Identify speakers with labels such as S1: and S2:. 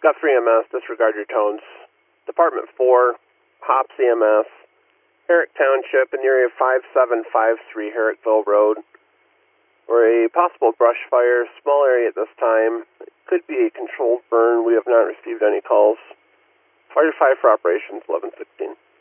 S1: Guthrie EMS, disregard your tones. Department 4, Hops EMS, Herrick Township in the area of 5753 Herrickville Road. Or a possible brush fire, small area at this time. It could be a controlled burn. We have not received any calls. Fire 5 for operations, 1116.